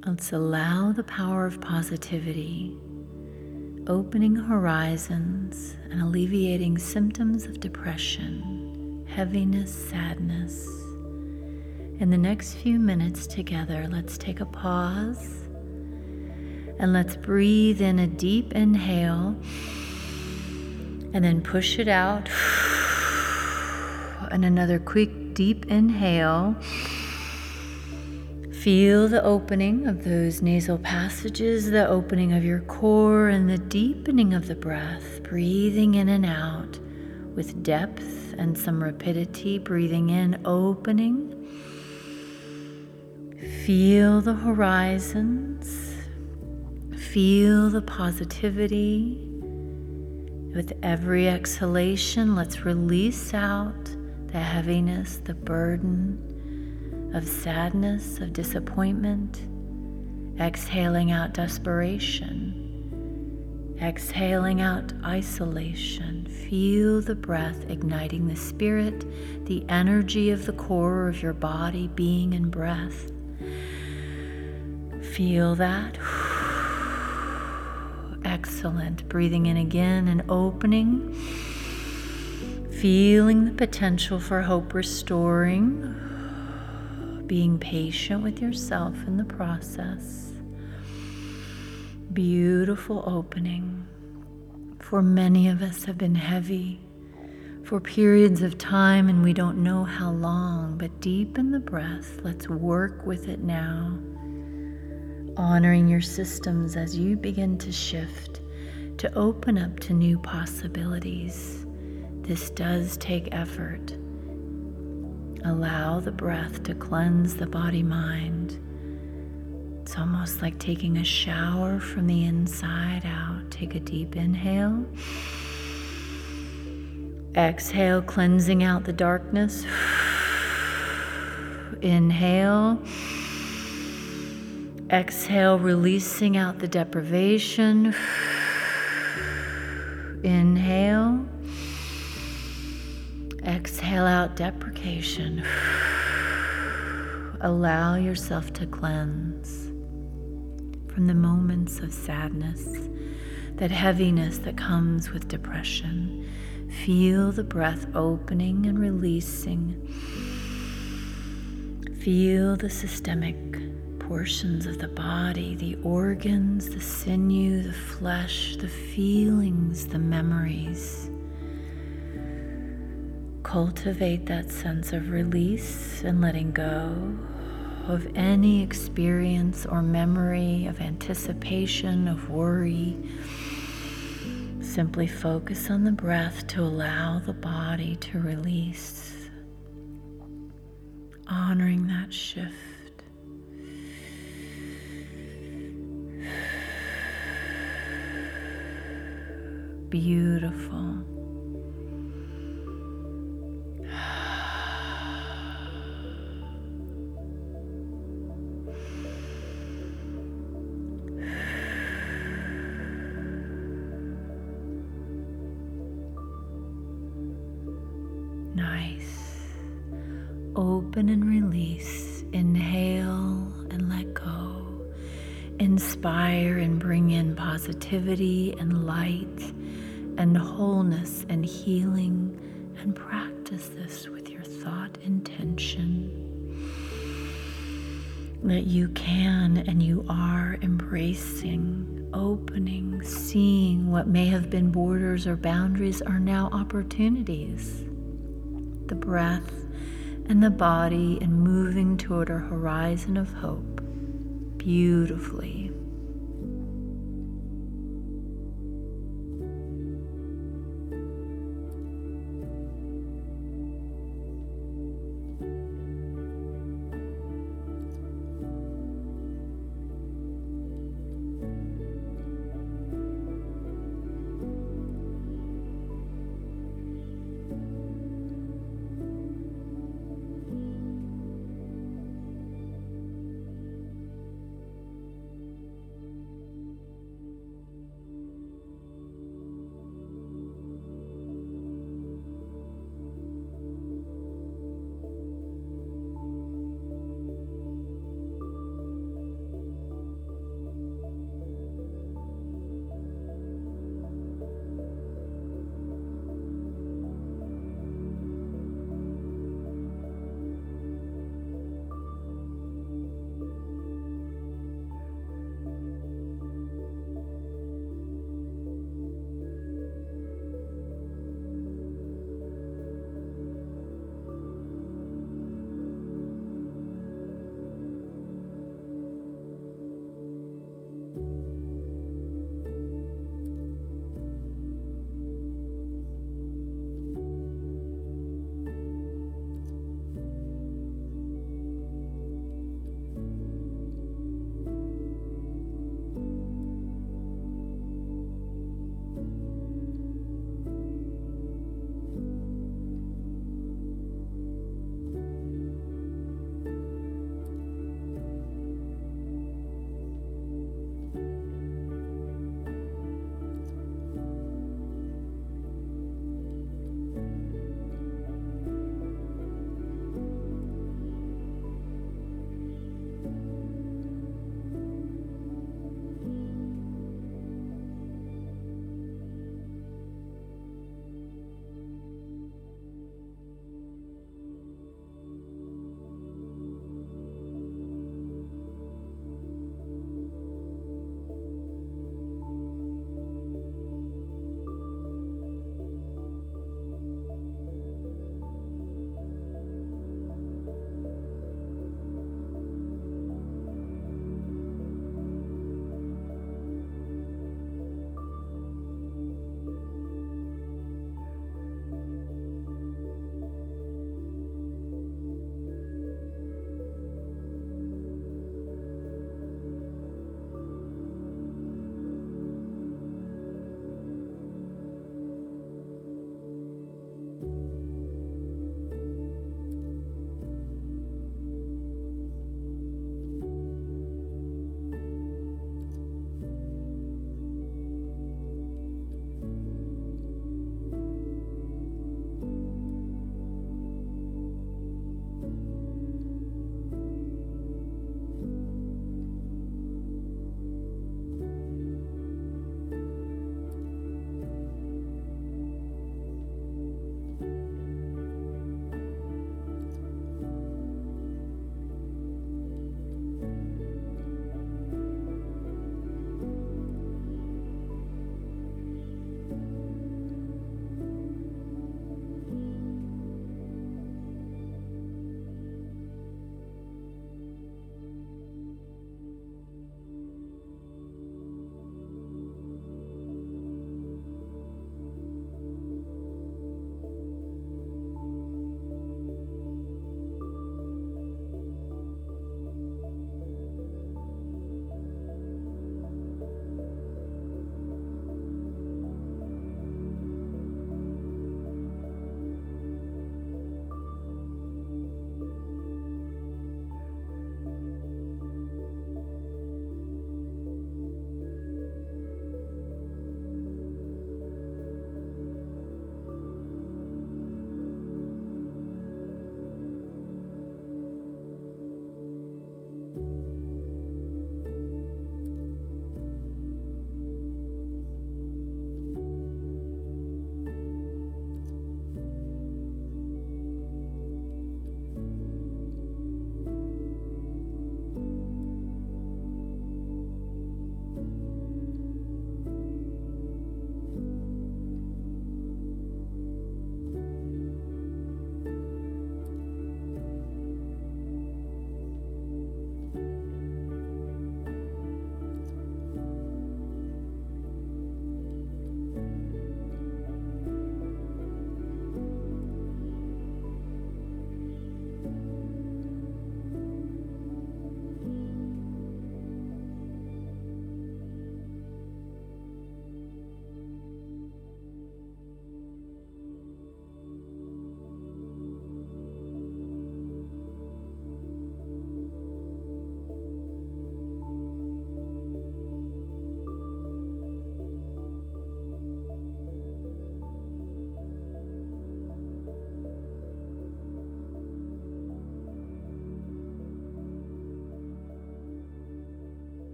Let's allow the power of positivity, opening horizons and alleviating symptoms of depression, heaviness, sadness. In the next few minutes together, let's take a pause and let's breathe in a deep inhale and then push it out. And another quick deep inhale. Feel the opening of those nasal passages, the opening of your core, and the deepening of the breath, breathing in and out with depth and some rapidity, breathing in, opening. Feel the horizons, feel the positivity. With every exhalation, let's release out the heaviness, the burden of sadness, of disappointment. Exhaling out desperation, exhaling out isolation. Feel the breath igniting the spirit, the energy of the core of your body, being and breath. Feel that. Excellent. Breathing in again and opening. Feeling the potential for hope restoring. Being patient with yourself in the process. Beautiful opening. For many of us have been heavy for periods of time and we don't know how long, but deepen the breath. Let's work with it now. Honoring your systems as you begin to shift, to open up to new possibilities. This does take effort. Allow the breath to cleanse the body-mind. It's almost like taking a shower from the inside out. Take a deep inhale. Exhale, cleansing out the darkness. Inhale. Exhale, releasing out the deprivation. Inhale. Exhale out deprecation. Allow yourself to cleanse from the moments of sadness, that heaviness that comes with depression. Feel the breath opening and releasing. Feel the systemic portions of the body, the organs, the sinew, the flesh, the feelings, the memories. Cultivate that sense of release and letting go of any experience or memory of anticipation, of worry. Simply focus on the breath to allow the body to release, honoring that shift. Beautiful. Nice. Open and release. Inhale and let go. Inspire and bring in positivity and light and wholeness and healing, and practice this with your thought intention that you can and you are embracing, opening, seeing what may have been borders or boundaries are now opportunities. The breath and the body and moving toward a horizon of hope beautifully.